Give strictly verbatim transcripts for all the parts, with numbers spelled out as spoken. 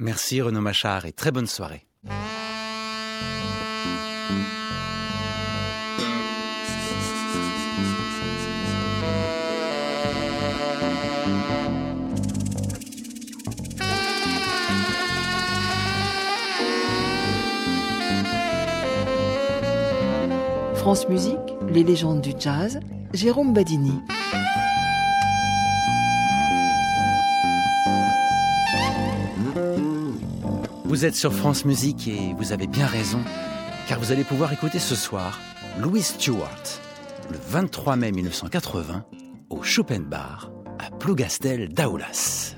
Merci Renaud Machard et très bonne soirée. France Musique, les légendes du jazz, Jérôme Badini. Vous êtes sur France Musique et vous avez bien raison, car vous allez pouvoir écouter ce soir Louis Stewart, le vingt-trois mai mille neuf cent quatre-vingts, au Chopin Bar, à Plougastel d'Aoulas.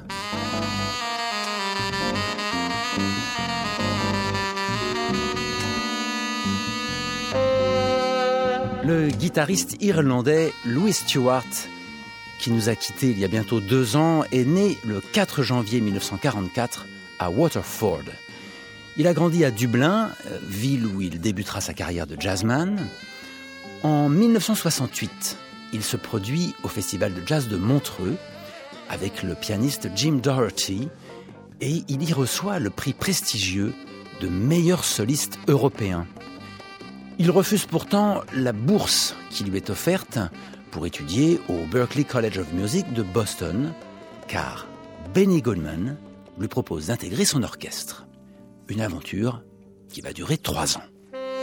Le guitariste irlandais Louis Stewart, qui nous a quittés il y a bientôt deux ans, est né le quatre janvier mille neuf cent quarante-quatre à Waterford. Il a grandi à Dublin, ville où il débutera sa carrière de jazzman. En mille neuf cent soixante-huit, il se produit au Festival de jazz de Montreux avec le pianiste Jim Doherty et il y reçoit le prix prestigieux de meilleur soliste européen. Il refuse pourtant la bourse qui lui est offerte pour étudier au Berklee College of Music de Boston, car Benny Goodman lui propose d'intégrer son orchestre. Une aventure qui va durer trois ans.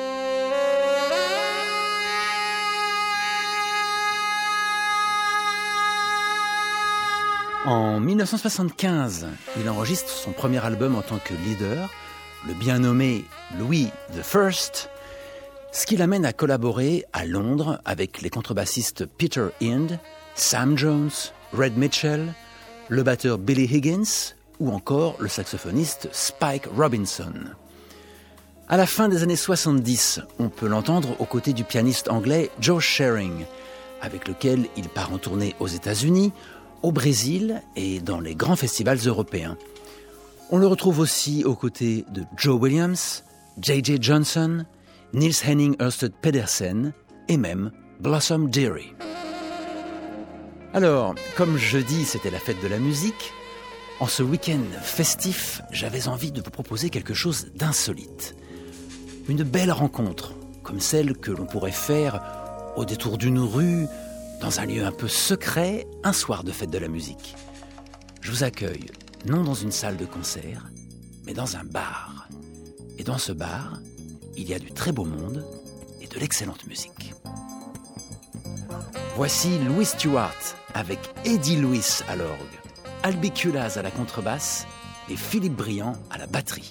En mille neuf cent soixante-quinze, il enregistre son premier album en tant que leader, le bien nommé Louis the First, ce qui l'amène à collaborer à Londres avec les contrebassistes Peter Hind, Sam Jones, Red Mitchell, le batteur Billy Higgins ou encore le saxophoniste Spike Robinson. À la fin des années soixante-dix, on peut l'entendre aux côtés du pianiste anglais Joe Shearing, avec lequel il part en tournée aux États-Unis, au Brésil et dans les grands festivals européens. On le retrouve aussi aux côtés de Joe Williams, J J Johnson, Niels Henning Ørsted Pedersen et même Blossom Dearie. Alors, comme jeudi c'était la fête de la musique, en ce week-end festif, j'avais envie de vous proposer quelque chose d'insolite. Une belle rencontre, comme celle que l'on pourrait faire au détour d'une rue, dans un lieu un peu secret, un soir de fête de la musique. Je vous accueille, non dans une salle de concert, mais dans un bar. Et dans ce bar, il y a du très beau monde et de l'excellente musique. Voici Louis Stewart avec Eddie Lewis à l'orgue, Albi Kulaz à la contrebasse et Philippe Briand à la batterie.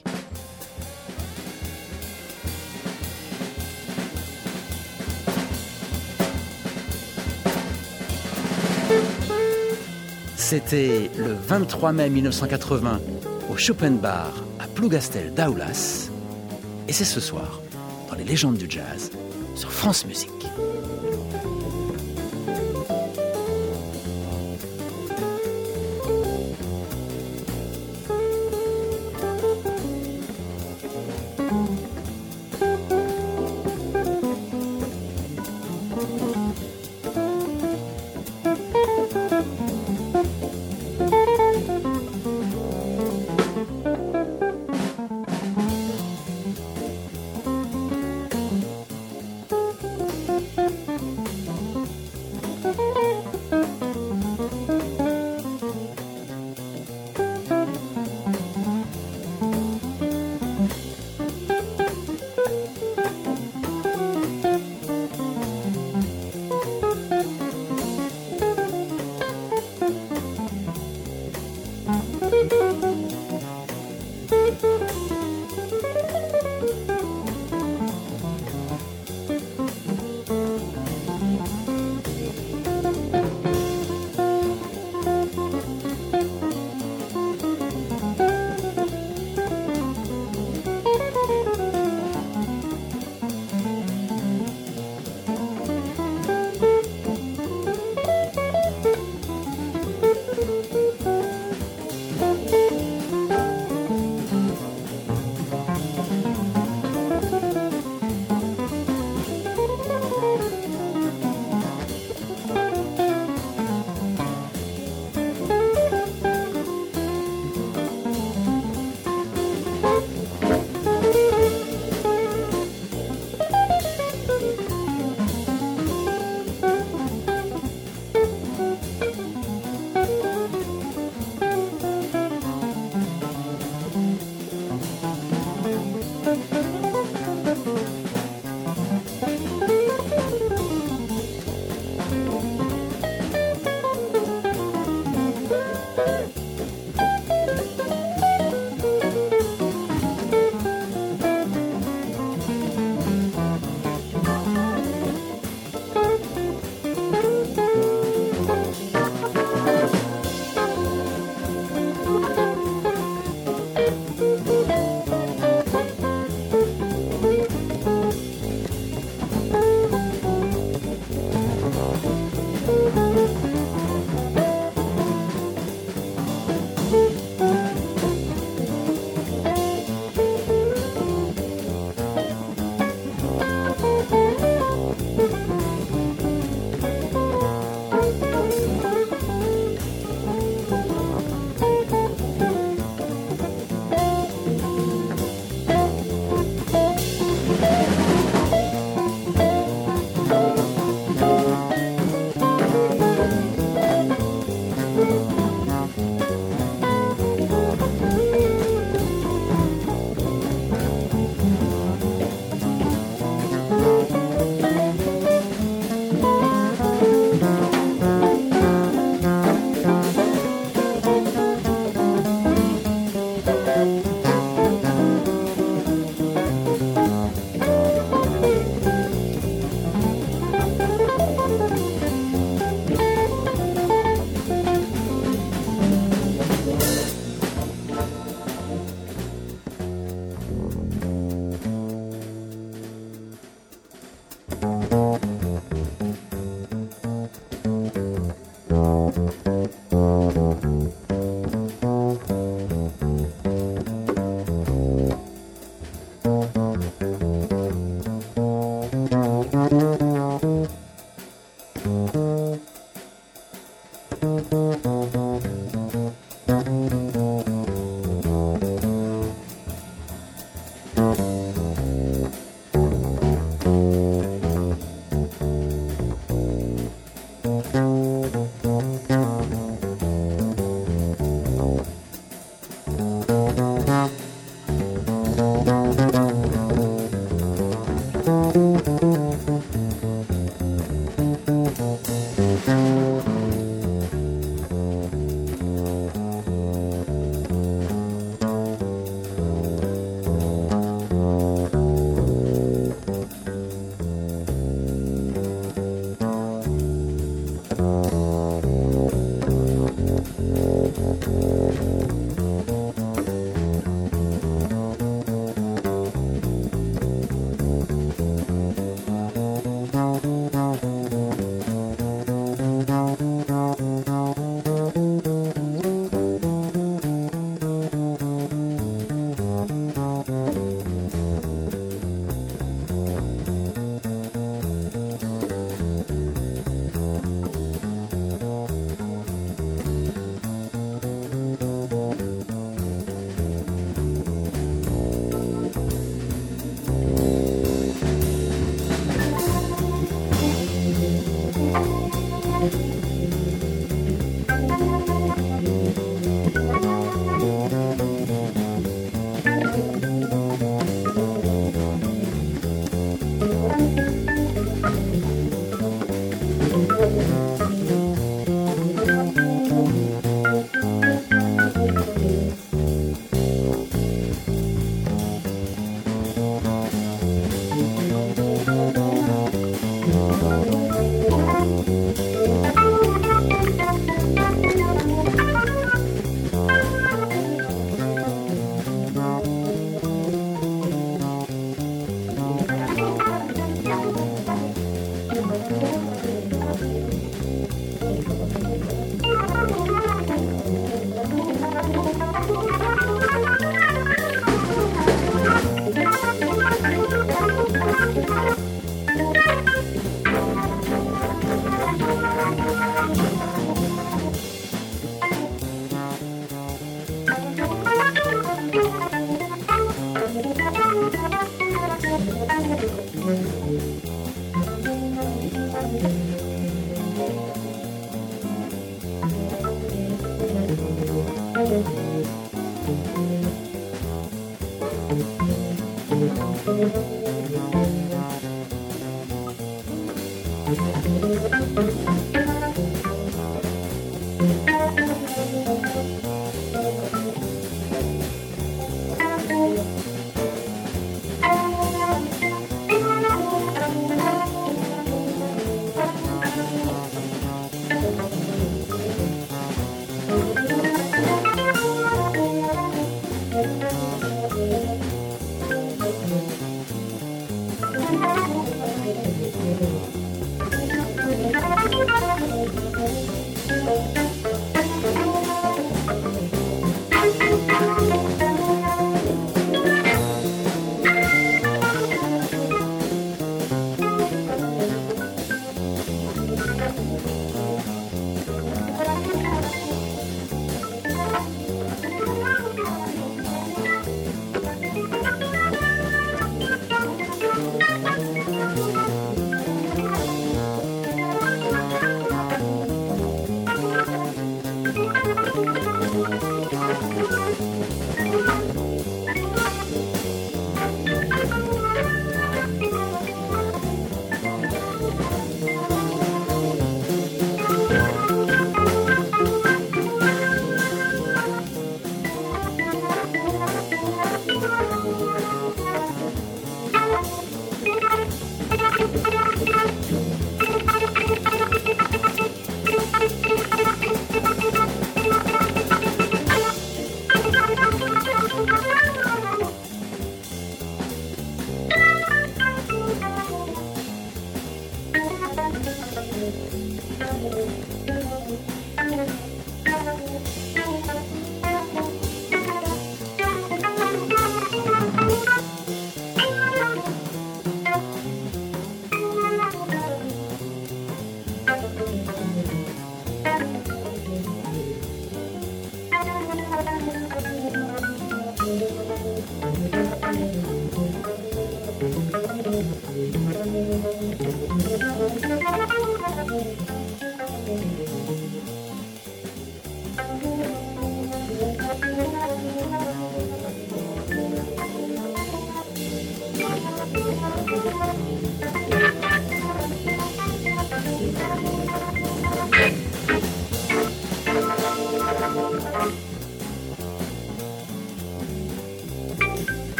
C'était le vingt-trois mai mille neuf cent quatre-vingts au Chopin Bar à Plougastel d'Aoulas. Et c'est ce soir, dans les légendes du jazz, sur France Musique.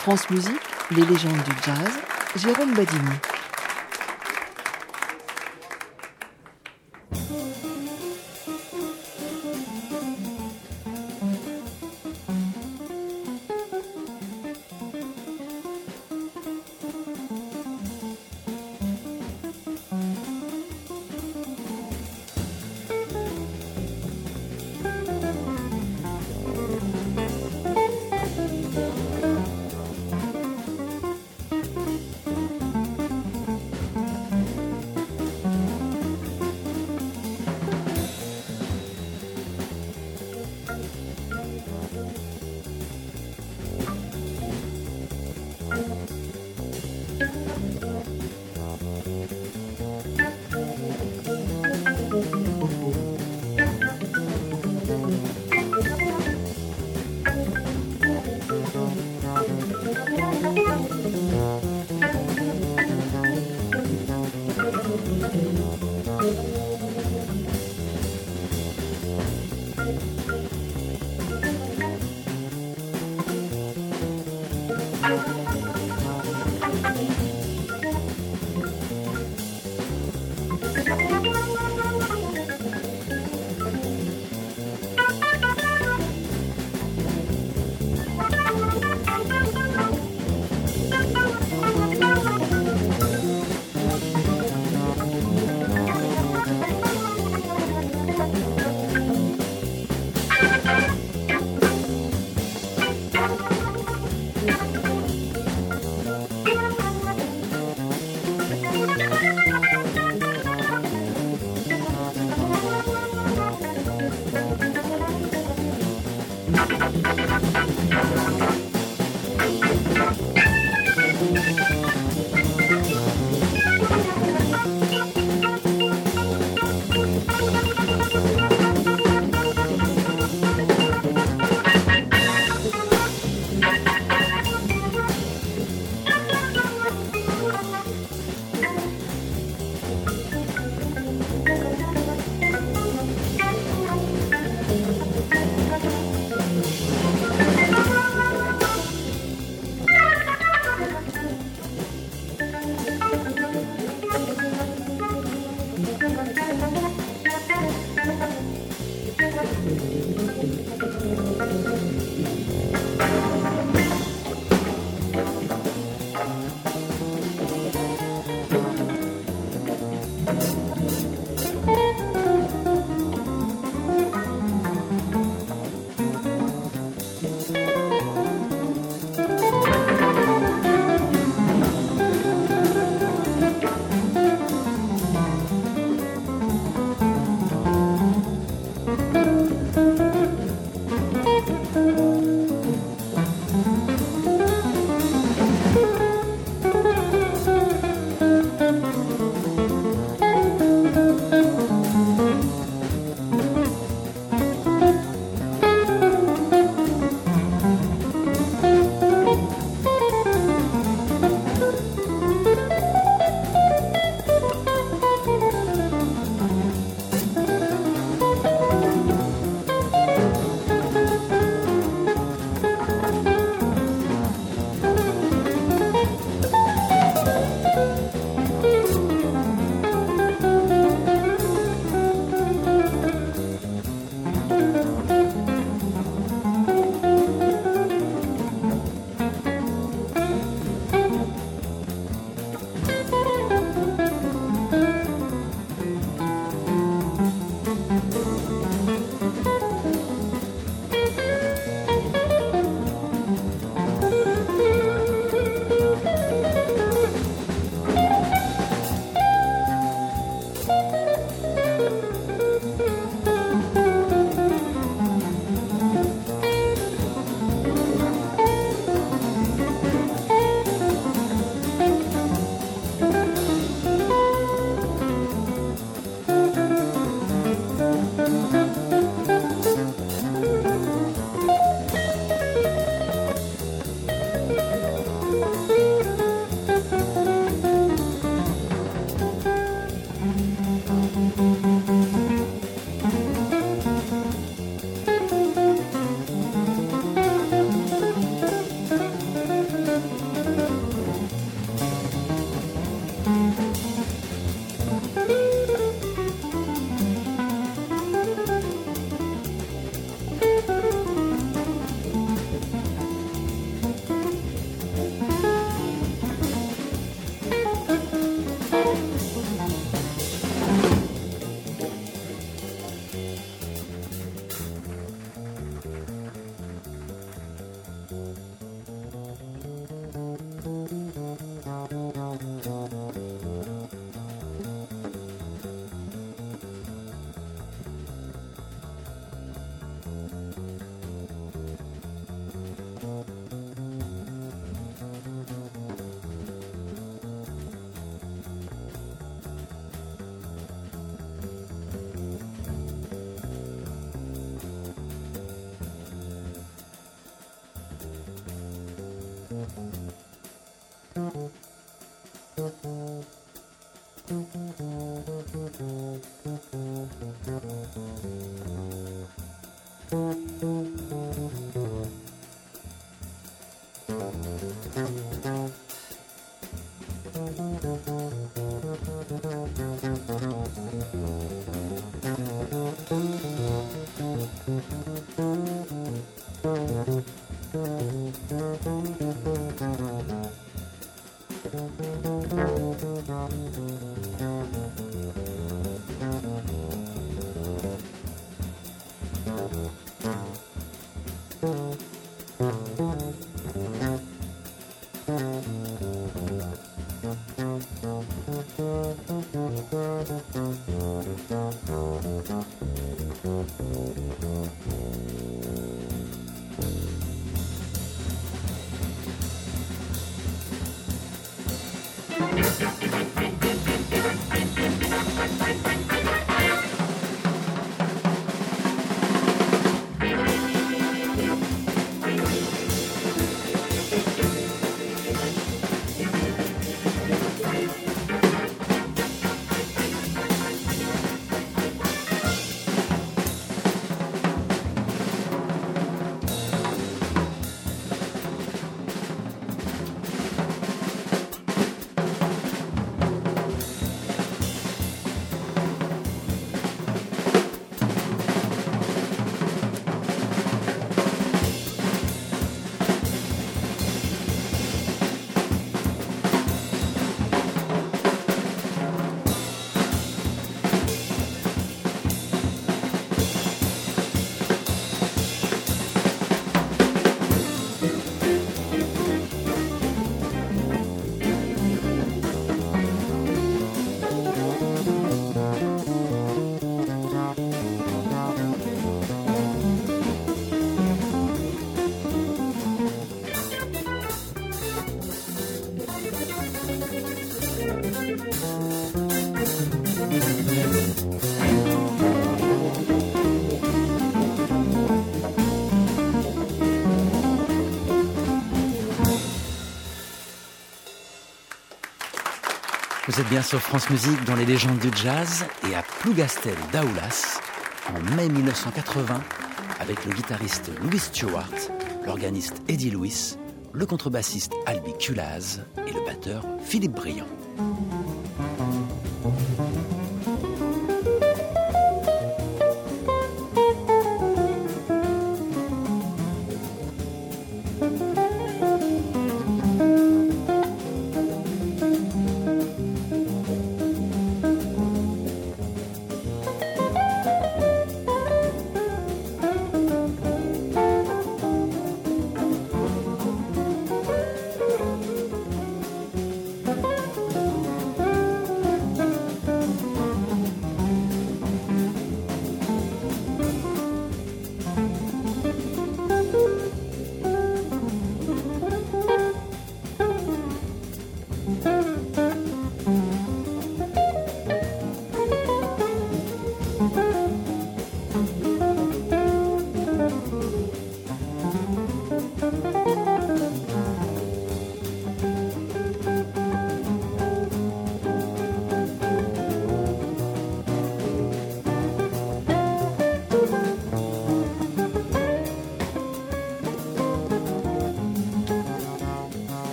France Musique, les légendes du jazz, Jérôme Badini. Vous êtes bien sur France Musique dans les légendes du jazz et à Plougastel d'Aoulas en mai mille neuf cent quatre-vingts avec le guitariste Louis Stewart, l'organiste Eddie Lewis, le contrebassiste Albi Culaz et le batteur Philippe Briand.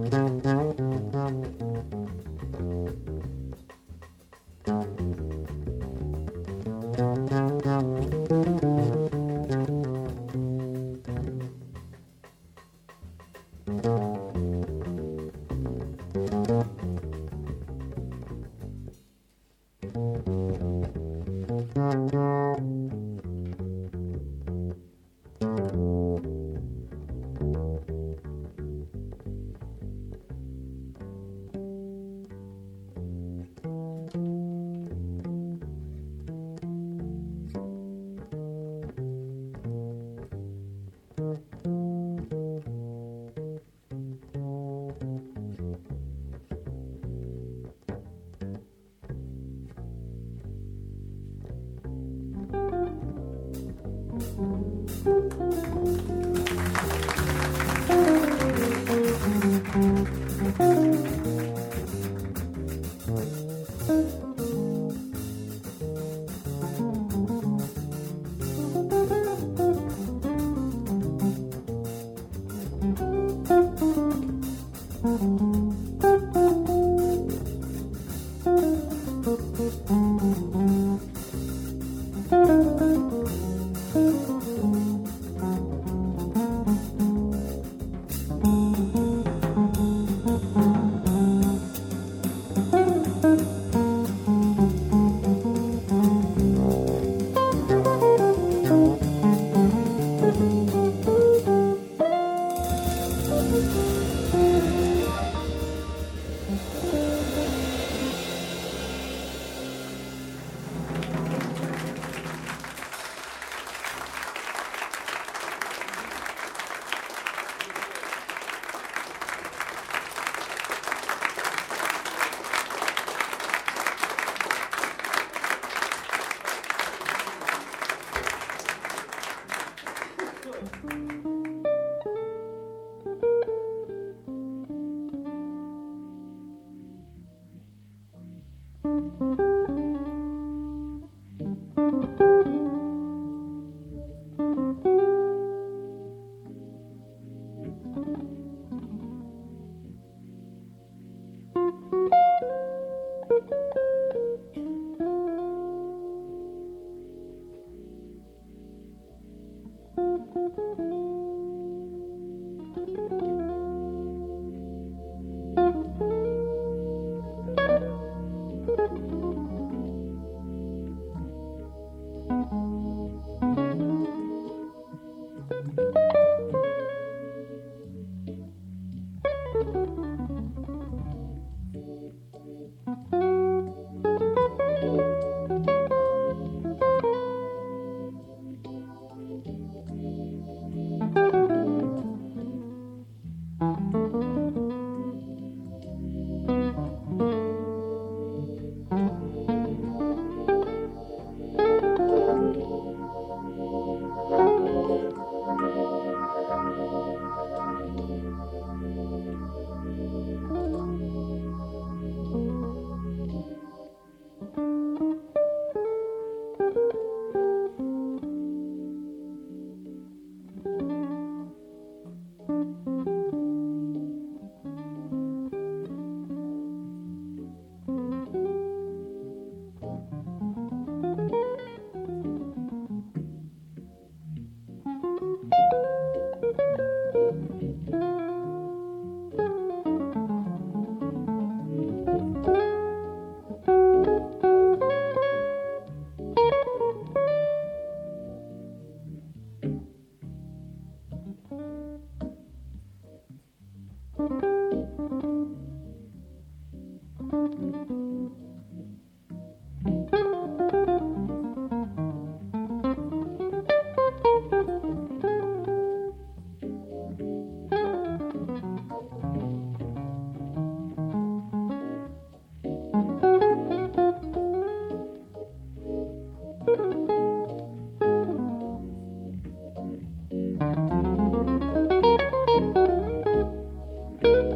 Thank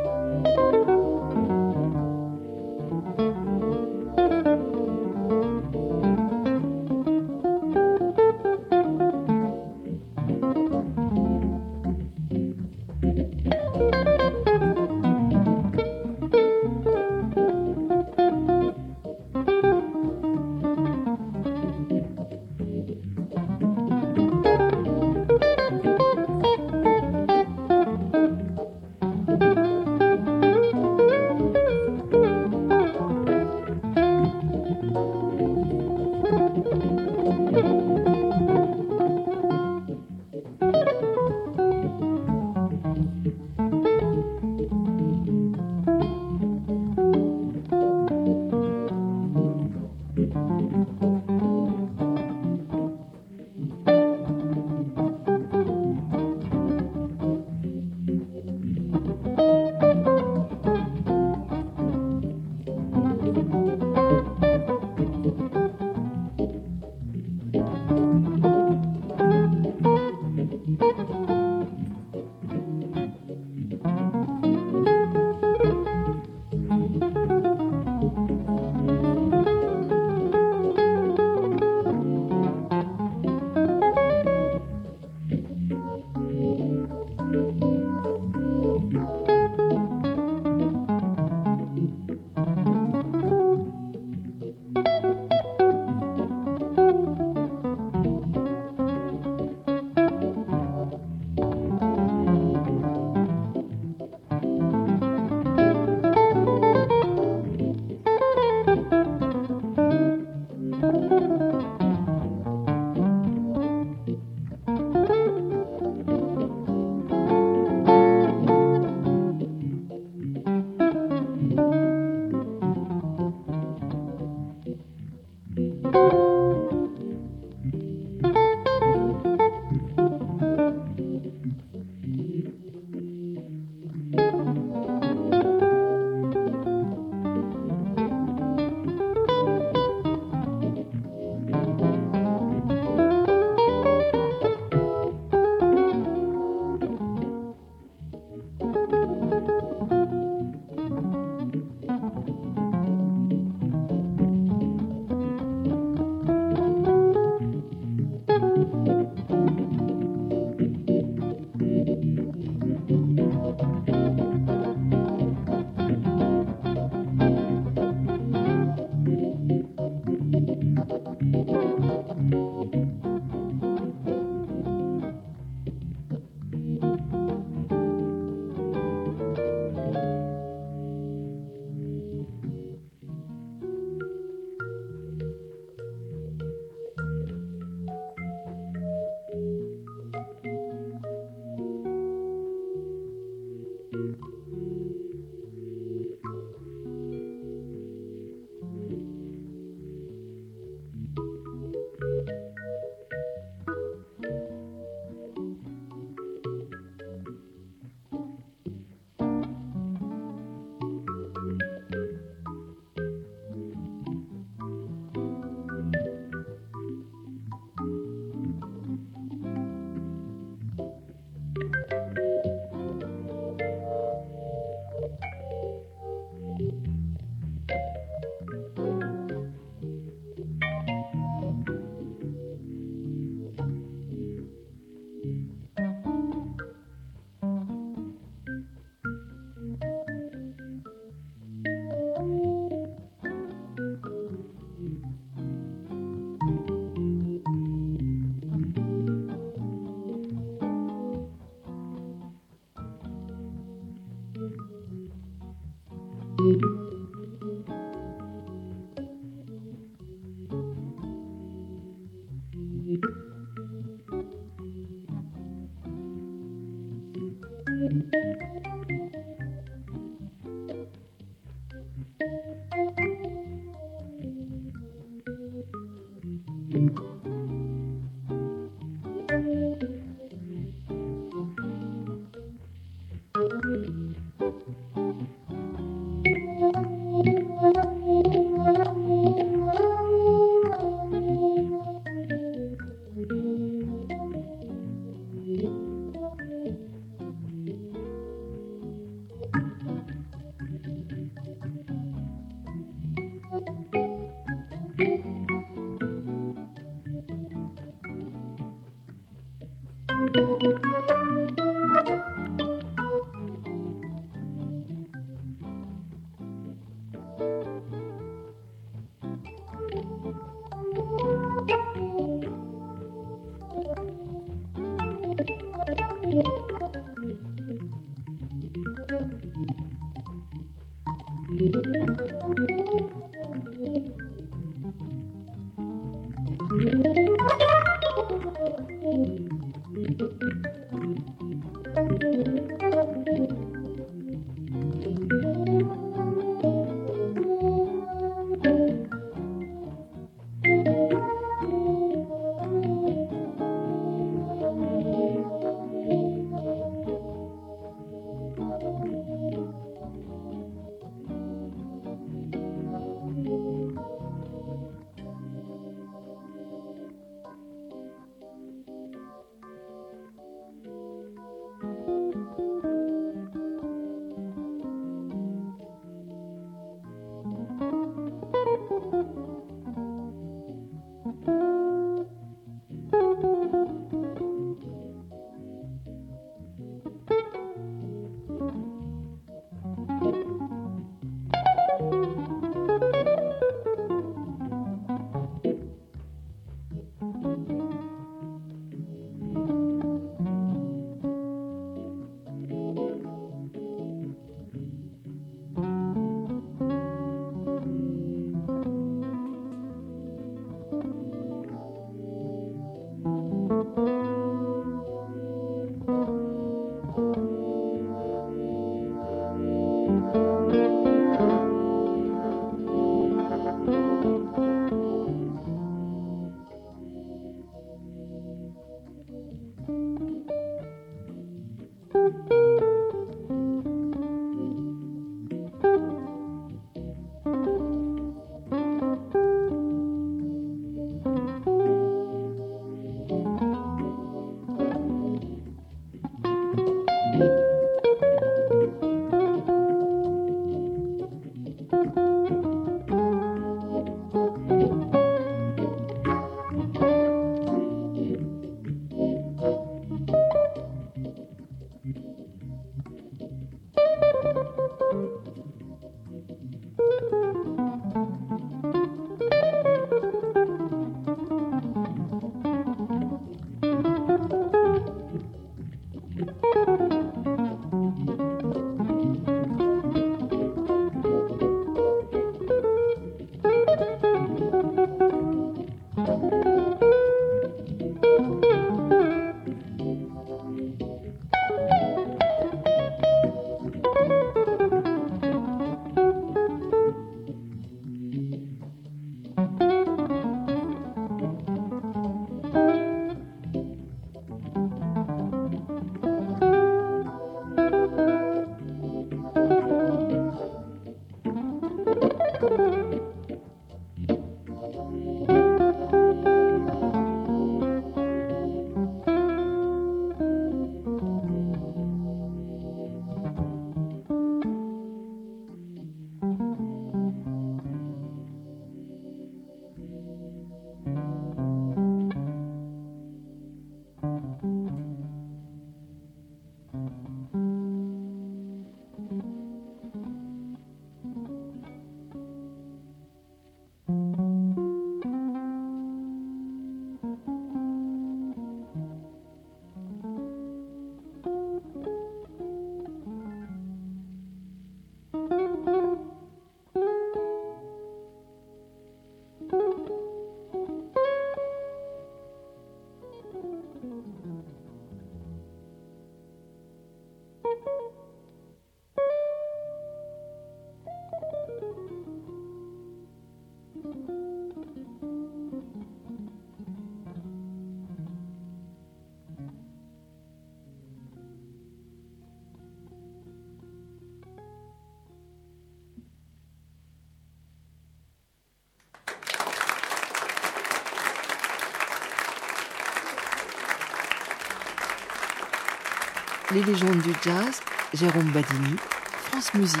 les légendes du jazz, Jérôme Badini, France Musique.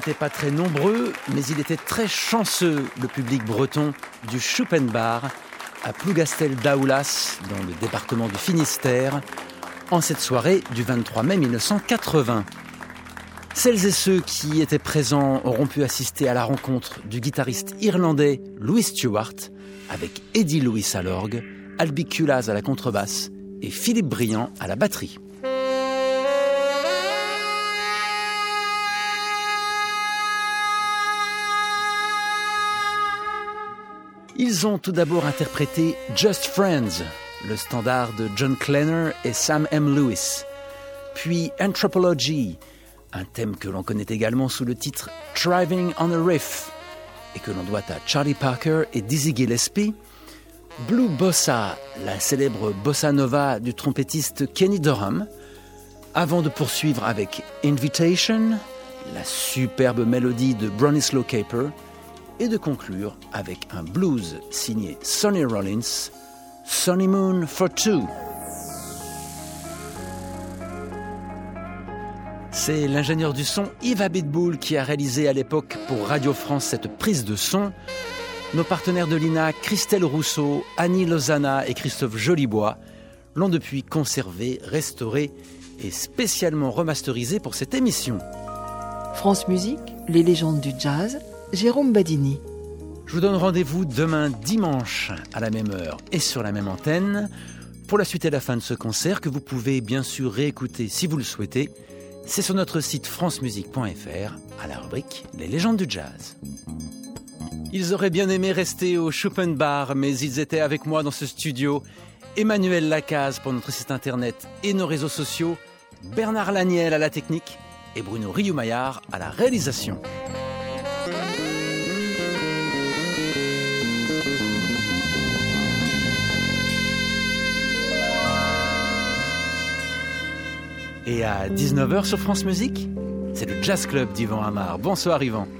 n'étaient pas très nombreux, mais il était très chanceux, le public breton du Schuppenbar à Plougastel-Daoulas, dans le département du Finistère, en cette soirée du vingt-trois mai mille neuf cent quatre-vingts. Celles et ceux qui étaient présents auront pu assister à la rencontre du guitariste irlandais Louis Stewart avec Eddie Lewis à l'orgue, Albi Kulaz à la contrebasse et Philippe Briand à la batterie. Ils ont tout d'abord interprété Just Friends, le standard de John Clenner et Sam M. Lewis, puis Anthropology, un thème que l'on connaît également sous le titre Driving on a Riff et que l'on doit à Charlie Parker et Dizzy Gillespie, Blue Bossa, la célèbre bossa nova du trompettiste Kenny Dorham, avant de poursuivre avec Invitation, la superbe mélodie de Bronislaw Caper, et de conclure avec un blues signé Sonny Rollins, Sonny Moon for Two. C'est l'ingénieur du son Yves Abitboul qui a réalisé à l'époque pour Radio France cette prise de son. Nos partenaires de l'I N A, Christelle Rousseau, Annie Lozana et Christophe Jolibois, l'ont depuis conservé, restauré et spécialement remasterisé pour cette émission. France Musique, les légendes du jazz, Jérôme Badini. Je vous donne rendez-vous demain dimanche à la même heure et sur la même antenne pour la suite et la fin de ce concert que vous pouvez bien sûr réécouter si vous le souhaitez. C'est sur notre site france musique point f r à la rubrique Les légendes du jazz. Ils auraient bien aimé rester au Schuppenbar, mais ils étaient avec moi dans ce studio. Emmanuel Lacaze pour notre site internet et nos réseaux sociaux, Bernard Laniel à la technique et Bruno Rioumaillard à la réalisation. Et à dix-neuf heures sur France Musique, c'est le Jazz Club d'Yvan Amar. Bonsoir Yvan.